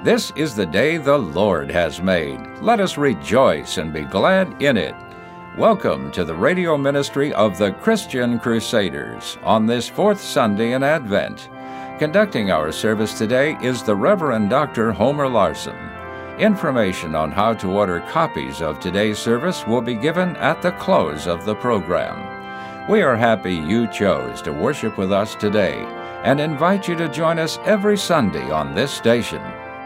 This is the day the Lord has made. Let us rejoice and be glad in it. Welcome to the radio ministry of the Christian Crusaders on this fourth Sunday in Advent. Conducting our service today is the Reverend Dr. Homer Larson. Information on how to order copies of today's service will be given at the close of the program. We are happy you chose to worship with us today and invite you to join us every Sunday on this station.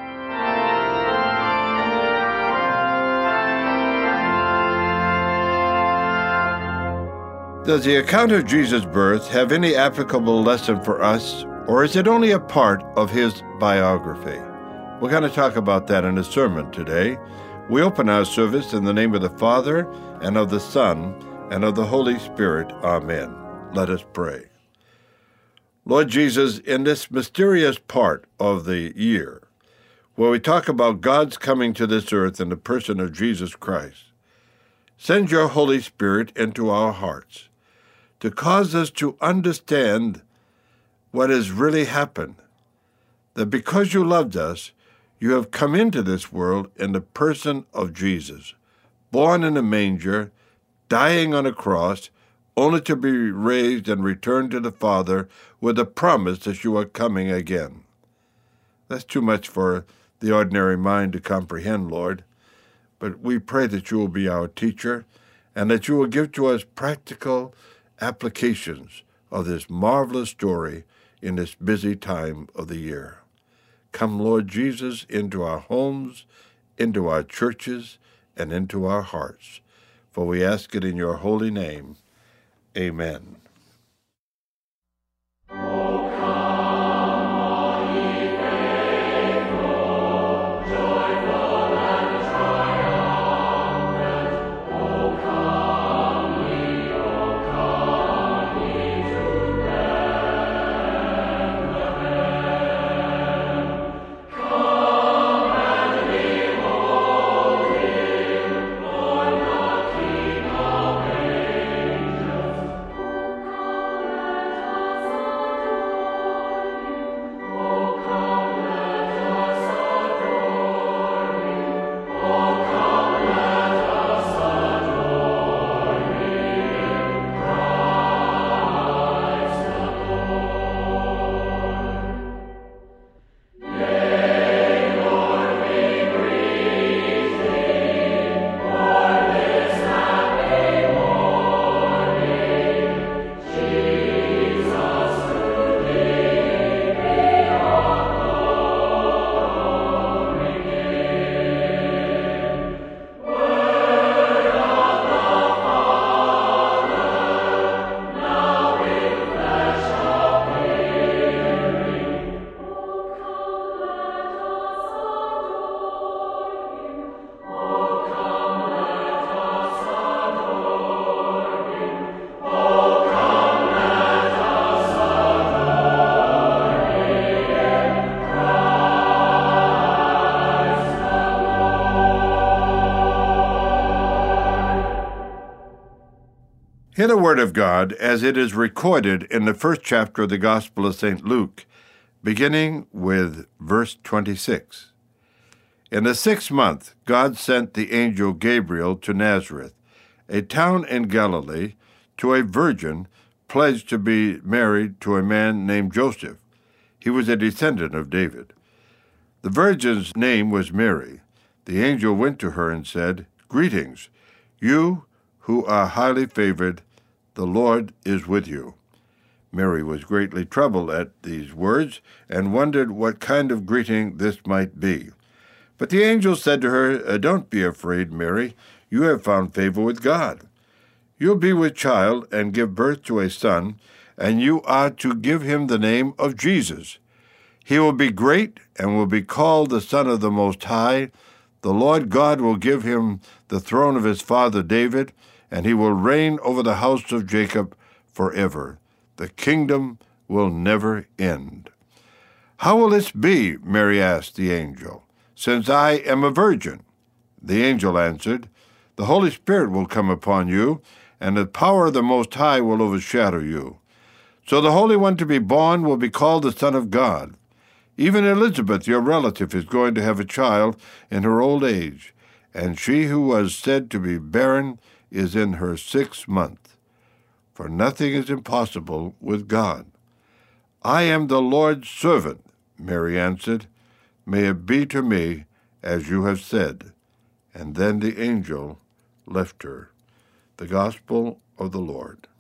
Does the account of Jesus' birth have any applicable lesson for us, or is it only a part of his biography? We're going to talk about that in a sermon today. We open our service in the name of the Father, and of the Son, and of the Holy Spirit. Amen. Let us pray. Lord Jesus, in this mysterious part of the year, where we talk about God's coming to this earth in the person of Jesus Christ, send your Holy Spirit into our hearts to cause us to understand what has really happened, that because you loved us, you have come into this world in the person of Jesus, born in a manger, dying on a cross, only to be raised and returned to the Father with the promise that you are coming again. That's too much for the ordinary mind to comprehend, Lord, but we pray that you will be our teacher and that you will give to us practical applications of this marvelous story in this busy time of the year. Come, Lord Jesus, into our homes, into our churches, and into our hearts. For we ask it in your holy name. Amen. Hear the word of God as it is recorded in the first chapter of the Gospel of St. Luke, beginning with verse 26. In the 6th month, God sent the angel Gabriel to Nazareth, a town in Galilee, to a virgin pledged to be married to a man named Joseph. He was a descendant of David. The virgin's name was Mary. The angel went to her and said, "Greetings, you who are highly favored, the Lord is with you." Mary was greatly troubled at these words and wondered what kind of greeting this might be. But the angel said to her, "Don't be afraid, Mary. You have found favor with God. You'll be with child and give birth to a son, and you are to give him the name of Jesus. He will be great and will be called the Son of the Most High. The Lord God will give him the throne of his father David, and he will reign over the house of Jacob forever. The kingdom will never end." "How will this be?" Mary asked the angel, "since I am a virgin?" The angel answered, "The Holy Spirit will come upon you, and the power of the Most High will overshadow you. So the Holy One to be born will be called the Son of God. Even Elizabeth, your relative, is going to have a child in her old age, and she who was said to be barren is in her 6th month. For nothing is impossible with God. I am the Lord's servant, Mary answered. May it be to me as you have said. And then the angel left her. The Gospel of the Lord.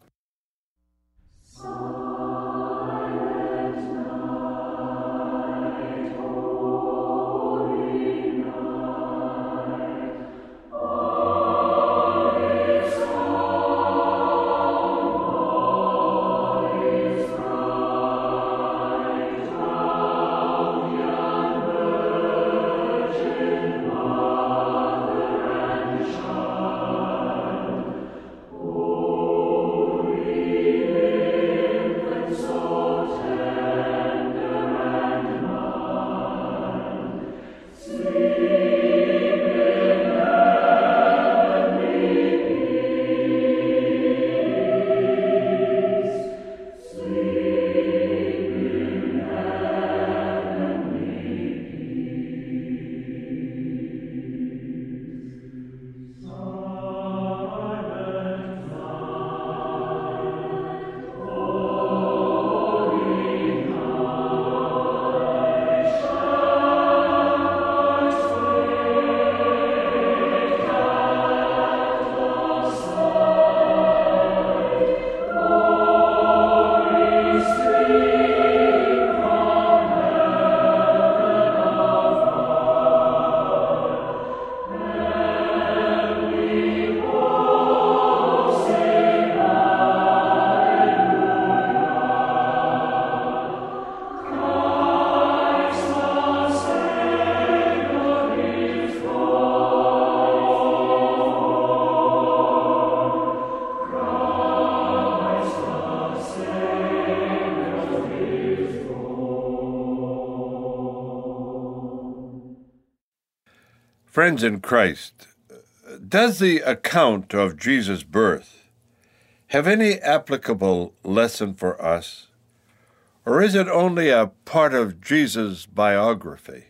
Friends in Christ, does the account of Jesus' birth have any applicable lesson for us, or is it only a part of Jesus' biography?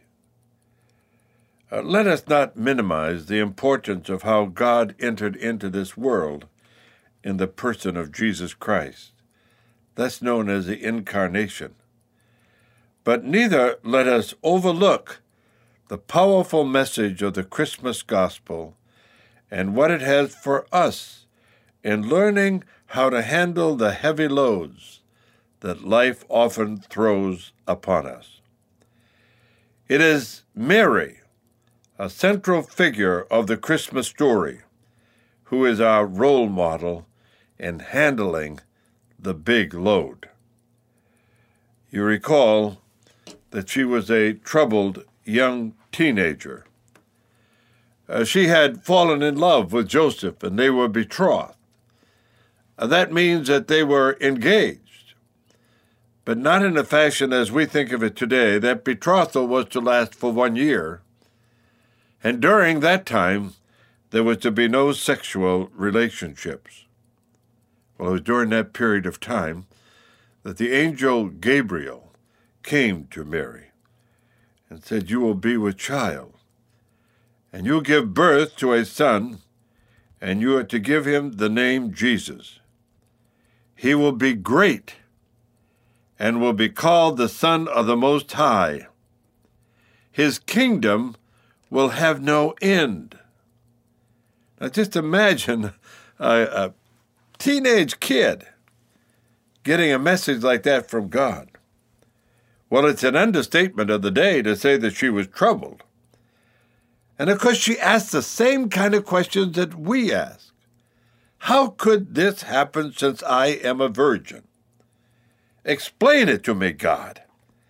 Let us not minimize the importance of how God entered into this world in the person of Jesus Christ. That's known as the Incarnation. But neither let us overlook the powerful message of the Christmas gospel and what it has for us in learning how to handle the heavy loads that life often throws upon us. It is Mary, a central figure of the Christmas story, who is our role model in handling the big load. You recall that she was a troubled young teenager. She had fallen in love with Joseph, and they were betrothed. That means that they were engaged, but not in a fashion as we think of it today. That betrothal was to last for 1 year, and during that time, there was to be no sexual relationships. Well, it was during that period of time that the angel Gabriel came to Mary and said, "You will be with child, and you'll give birth to a son, and you are to give him the name Jesus. He will be great and will be called the Son of the Most High. His kingdom will have no end." Now just imagine a teenage kid getting a message like that from God. Well, it's an understatement of the day to say that she was troubled. And of course, she asked the same kind of questions that we ask. How could this happen since I am a virgin? Explain it to me, God.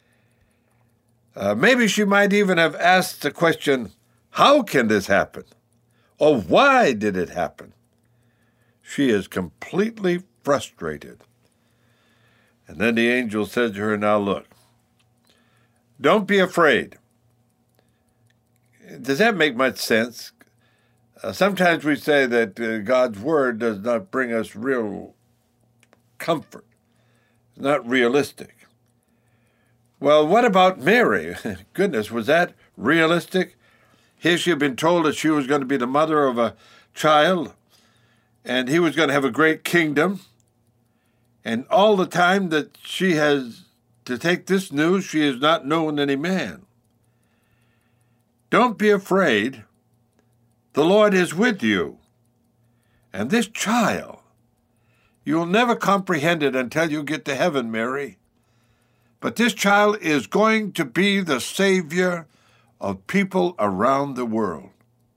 Maybe she might even have asked the question, how can this happen? Or why did it happen? She is completely frustrated. And then the angel said to her, "Now look, don't be afraid." Does that make much sense? Sometimes we say that God's word does not bring us real comfort. It's not realistic. Well, what about Mary? Goodness, was that realistic? Here she had been told that she was going to be the mother of a child, and he was going to have a great kingdom. And all the time that she has to take this news, she has not known any man. Don't be afraid. The Lord is with you. And this child, you'll never comprehend it until you get to heaven, Mary. But this child is going to be the Savior of people around the world.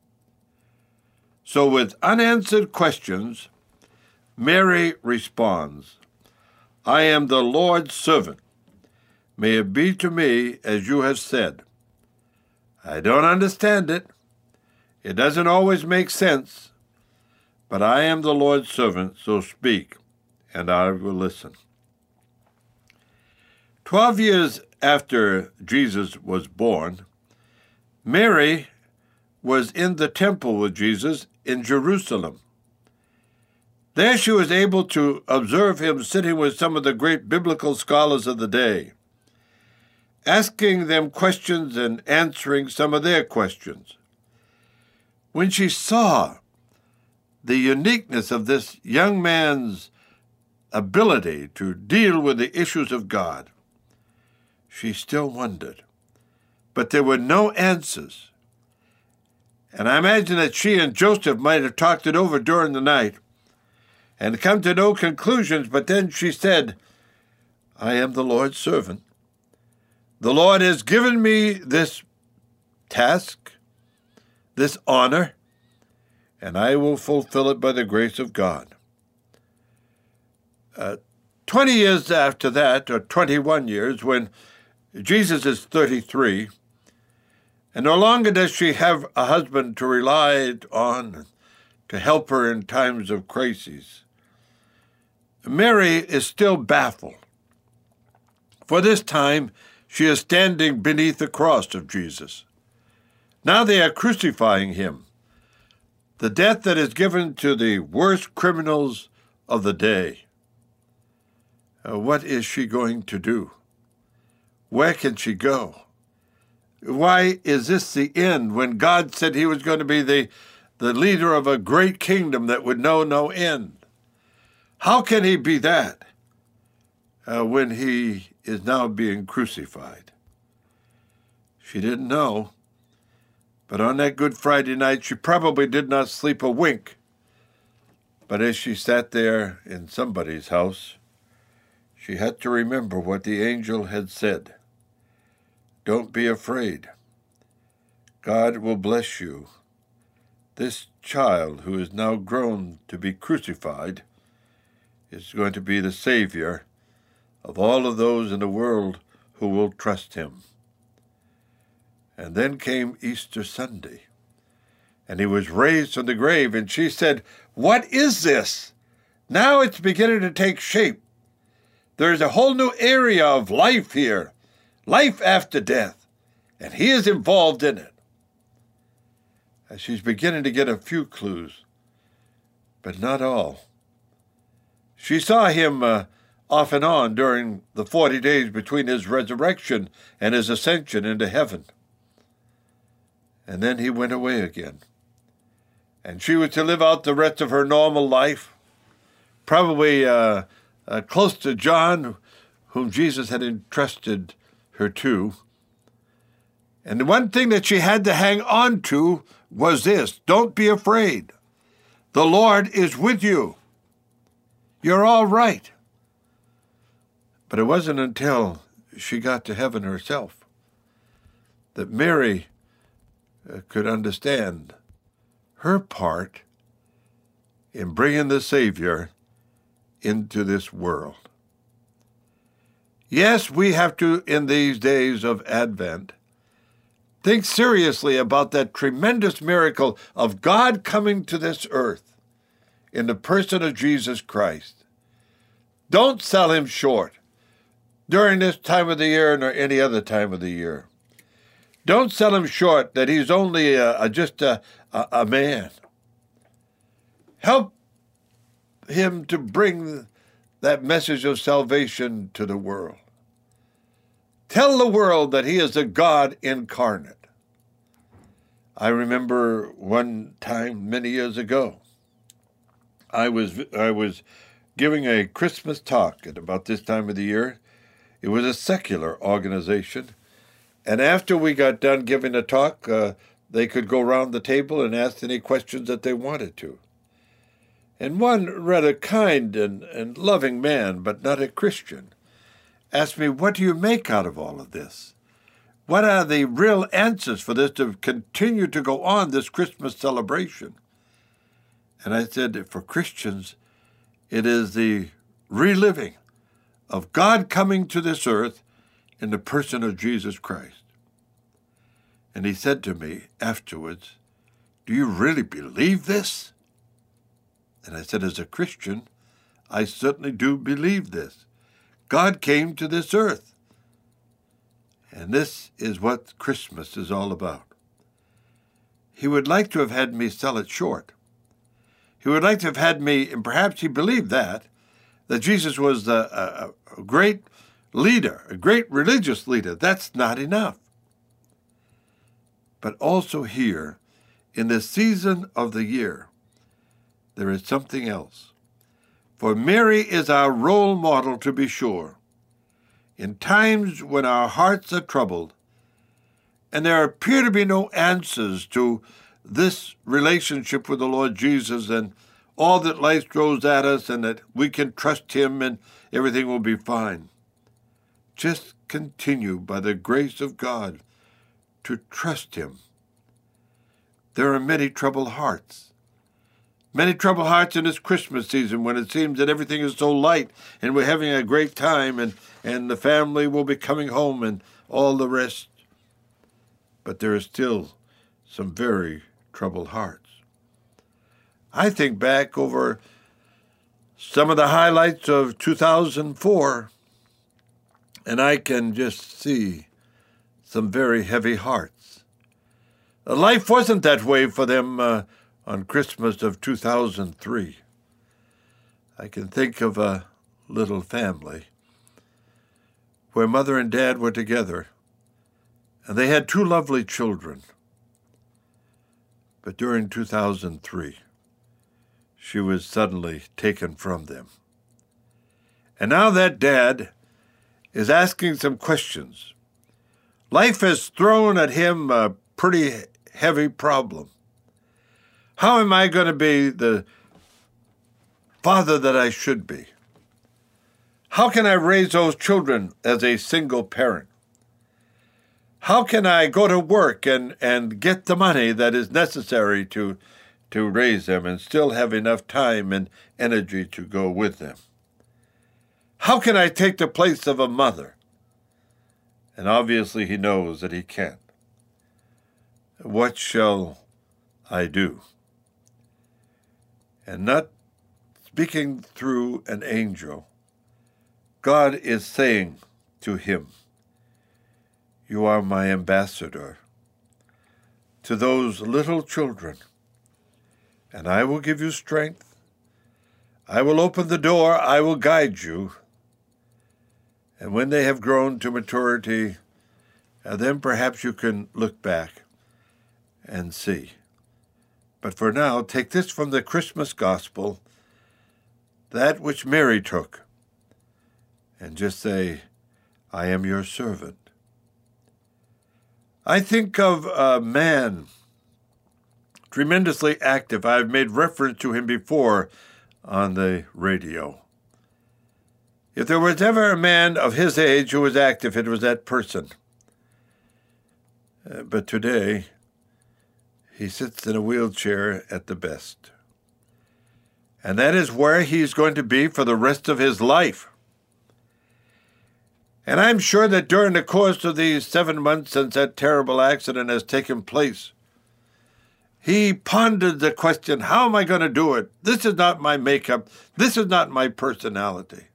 So with unanswered questions, Mary responds, I am the Lord's servant. May it be to me as you have said. I don't understand it. It doesn't always make sense. But I am the Lord's servant, so speak, and I will listen. 12 years after Jesus was born, Mary was in the temple with Jesus in Jerusalem. There she was able to observe him sitting with some of the great biblical scholars of the day, asking them questions and answering some of their questions. When she saw the uniqueness of this young man's ability to deal with the issues of God, she still wondered. But there were no answers. And I imagine that she and Joseph might have talked it over during the night and come to no conclusions, but then she said, I am the Lord's servant. The Lord has given me this task, this honor, and I will fulfill it by the grace of God. 20 years after that, or 21 years, when Jesus is 33, and no longer does she have a husband to rely on to help her in times of crises, Mary is still baffled. For this time, she is standing beneath the cross of Jesus. Now they are crucifying him, the death that is given to the worst criminals of the day. What is she going to do? Where can she go? Why is this the end when God said he was going to be the leader of a great kingdom that would know no end? How can he be that when he is now being crucified? She didn't know. But on that Good Friday night, she probably did not sleep a wink. But as she sat there in somebody's house, she had to remember what the angel had said. Don't be afraid. God will bless you. This child who is now grown to be crucified is going to be the Savior of all of those in the world who will trust him. And then came Easter Sunday, and he was raised from the grave, and she said, what is this? Now it's beginning to take shape. There's a whole new area of life here, life after death, and he is involved in it. And she's beginning to get a few clues, but not all. She saw him off and on during the 40 days between his resurrection and his ascension into heaven. And then he went away again. And she was to live out the rest of her normal life, probably close to John, whom Jesus had entrusted her to. And the one thing that she had to hang on to was this: don't be afraid. The Lord is with you. You're all right. But it wasn't until she got to heaven herself that Mary could understand her part in bringing the Savior into this world. Yes, we have to, in these days of Advent, think seriously about that tremendous miracle of God coming to this earth in the person of Jesus Christ. Don't sell him short during this time of the year nor any other time of the year. Don't sell him short that he's only just a man. Help him to bring that message of salvation to the world. Tell the world that he is the God incarnate. I remember one time many years ago, I was giving a Christmas talk at about this time of the year. It was a secular organization. And after we got done giving the talk, they could go around the table and ask any questions that they wanted to. And one rather kind and loving man, but not a Christian, asked me, what do you make out of all of this? What are the real answers for this to continue to go on, this Christmas celebration? And I said, for Christians, it is the reliving of God coming to this earth in the person of Jesus Christ. And he said to me afterwards, do you really believe this? And I said, as a Christian, I certainly do believe this. God came to this earth. And this is what Christmas is all about. He would like to have had me sell it short. He would like to have had me, and perhaps he believed that Jesus was a great leader, a great religious leader. That's not enough. But also here, in this season of the year, there is something else. For Mary is our role model, to be sure. In times when our hearts are troubled, and there appear to be no answers to this relationship with the Lord Jesus and all that life throws at us, and that we can trust him and everything will be fine. Just continue, by the grace of God, to trust him. There are many troubled hearts. Many troubled hearts in this Christmas season when it seems that everything is so light and we're having a great time and the family will be coming home and all the rest. But there are still some very troubled hearts. I think back over some of the highlights of 2004, and I can just see some very heavy hearts. Life wasn't that way for them on Christmas of 2003. I can think of a little family where mother and dad were together, and they had two lovely children. But during 2003, she was suddenly taken from them. And now that dad is asking some questions. Life has thrown at him a pretty heavy problem. How am I going to be the father that I should be? How can I raise those children as a single parent? How can I go to work and get the money that is necessary to raise them and still have enough time and energy to go with them? How can I take the place of a mother? And obviously he knows that he can't. What shall I do? And not speaking through an angel, God is saying to him, you are my ambassador to those little children, and I will give you strength. I will open the door. I will guide you. And when they have grown to maturity, then perhaps you can look back and see. But for now, take this from the Christmas gospel, that which Mary took, and just say, I am your servant. I think of a man tremendously active. I've made reference to him before on the radio. If there was ever a man of his age who was active, it was that person. But today, he sits in a wheelchair at the best. And that is where he's going to be for the rest of his life. And I'm sure that during the course of these 7 months since that terrible accident has taken place, he pondered the question, how am I going to do it? This is not my makeup. This is not my personality.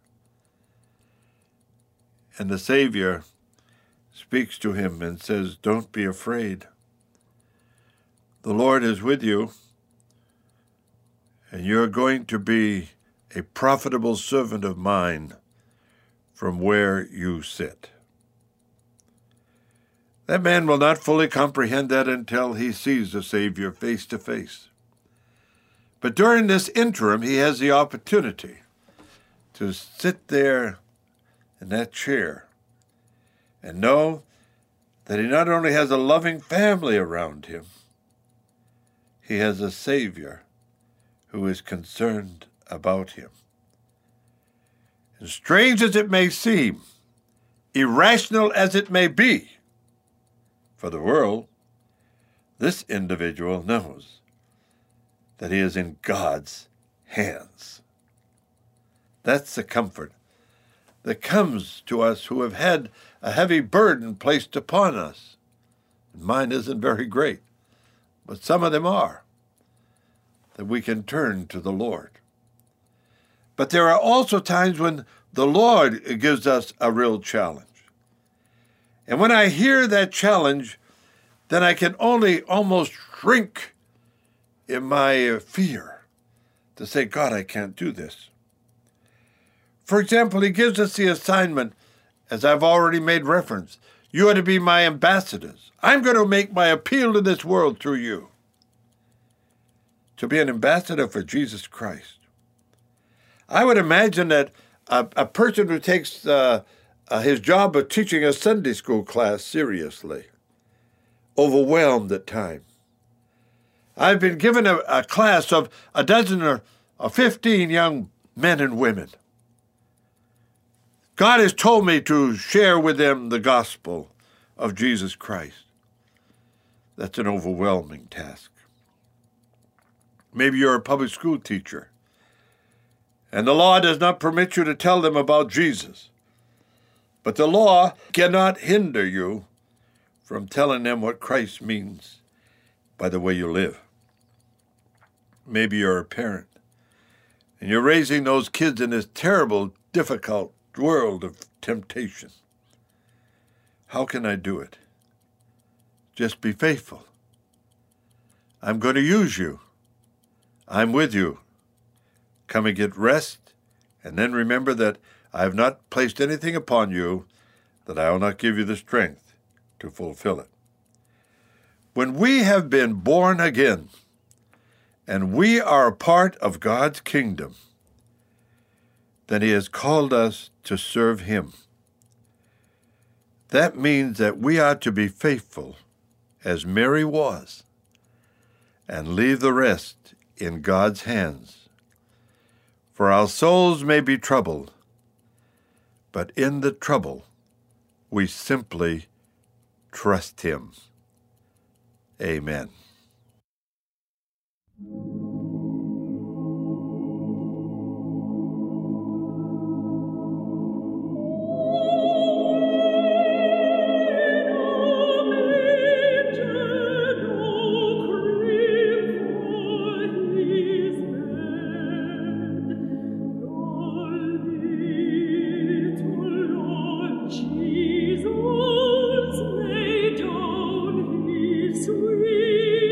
And the Savior speaks to him and says, don't be afraid. The Lord is with you, and you're going to be a profitable servant of mine from where you sit. That man will not fully comprehend that until he sees the Savior face to face. But during this interim, he has the opportunity to sit there in that chair and know that he not only has a loving family around him, he has a Savior who is concerned about him. And strange as it may seem, irrational as it may be, for the world, this individual knows that he is in God's hands. That's the comfort that comes to us who have had a heavy burden placed upon us. Mine isn't very great, but some of them are, that we can turn to the Lord. But there are also times when the Lord gives us a real challenge. And when I hear that challenge, then I can only almost shrink in my fear to say, God, I can't do this. For example, he gives us the assignment, as I've already made reference, you are to be my ambassadors. I'm going to make my appeal to this world through you. To be an ambassador for Jesus Christ. I would imagine that a person who takes his job of teaching a Sunday school class seriously, overwhelmed at times. I've been given a class of a dozen or 15 young men and women. God has told me to share with them the gospel of Jesus Christ. That's an overwhelming task. Maybe you're a public school teacher, and the law does not permit you to tell them about Jesus. But the law cannot hinder you from telling them what Christ means by the way you live. Maybe you're a parent, and you're raising those kids in this terrible, difficult world of temptation. How can I do it? Just be faithful. I'm going to use you. I'm with you. Come and get rest, and then remember that I have not placed anything upon you that I will not give you the strength to fulfill it. When we have been born again, and we are a part of God's kingdom, then he has called us to serve him. That means that we are to be faithful, as Mary was, and leave the rest in God's hands. For our souls may be troubled, but in the trouble, we simply trust him. Amen. Jesus lay down his sweet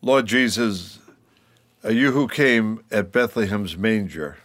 Lord Jesus, you who came at Bethlehem's manger,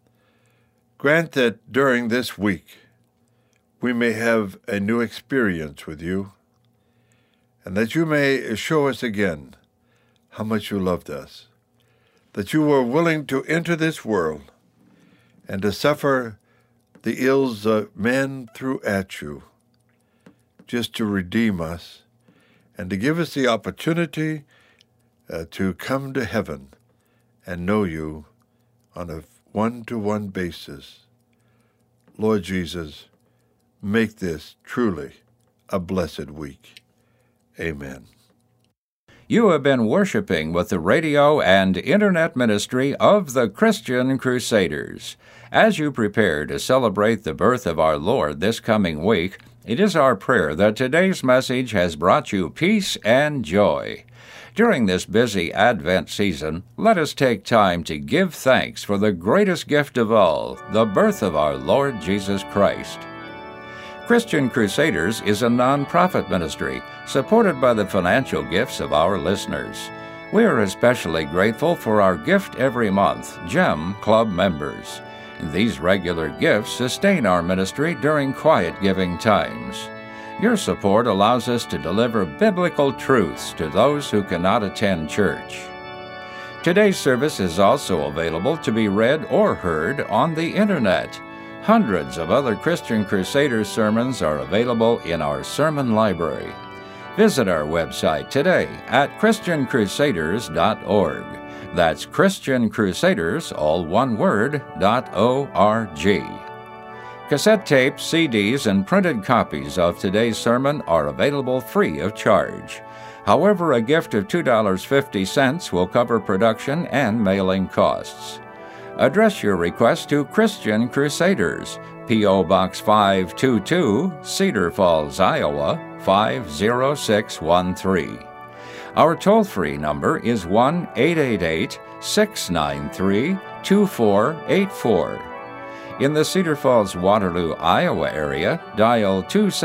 grant that during this week we may have a new experience with you, and that you may show us again how much you loved us, that you were willing to enter this world and to suffer the ills men threw at you, just to redeem us and to give us the opportunity to come to heaven and know you on a one-to-one basis. Lord Jesus, make this truly a blessed week. Amen. You have been worshiping with the radio and internet ministry of the Christian Crusaders. As you prepare to celebrate the birth of our Lord this coming week, it is our prayer that today's message has brought you peace and joy. During this busy Advent season, let us take time to give thanks for the greatest gift of all, the birth of our Lord Jesus Christ. Christian Crusaders is a non-profit ministry supported by the financial gifts of our listeners. We are especially grateful for our Gift Every Month GEM Club members. These regular gifts sustain our ministry during quiet giving times. Your support allows us to deliver biblical truths to those who cannot attend church. Today's service is also available to be read or heard on the Internet. Hundreds of other Christian Crusaders sermons are available in our sermon library. Visit our website today at ChristianCrusaders.org. That's Christian Crusaders, all one word, .org. Cassette tapes, CDs, and printed copies of today's sermon are available free of charge. However, a gift of $2.50 will cover production and mailing costs. Address your request to Christian Crusaders, P.O. Box 522, Cedar Falls, Iowa, 50613. Our toll-free number is 1-888-693-2484. In the Cedar Falls, Waterloo, Iowa area, dial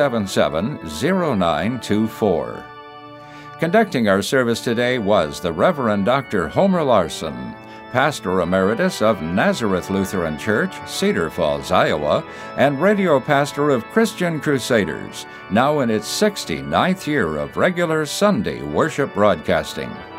277-0924. Conducting our service today was the Reverend Dr. Homer Larson, Pastor Emeritus of Nazareth Lutheran Church, Cedar Falls, Iowa, and Radio Pastor of Christian Crusaders, now in its 69th year of regular Sunday worship broadcasting.